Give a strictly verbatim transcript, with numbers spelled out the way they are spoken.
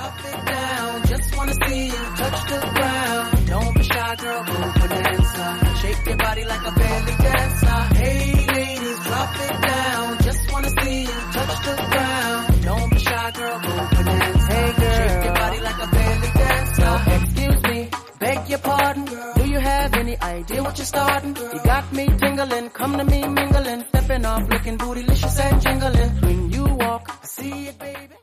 drop it down. Just wanna see you touch the ground. Don't be shy, girl, go bonanza. Shake your body like a belly dancer. Hey, ladies, drop it down. Just wanna see you touch the ground. Don't be shy, girl, go bonanza. Hey, girl, shake your body like a belly dancer. Excuse me, beg your pardon. Do you have any idea what you're starting? You got me tingling, come to me mingling, stepping off, looking bootylicious and jingling. When you walk, I see it, baby.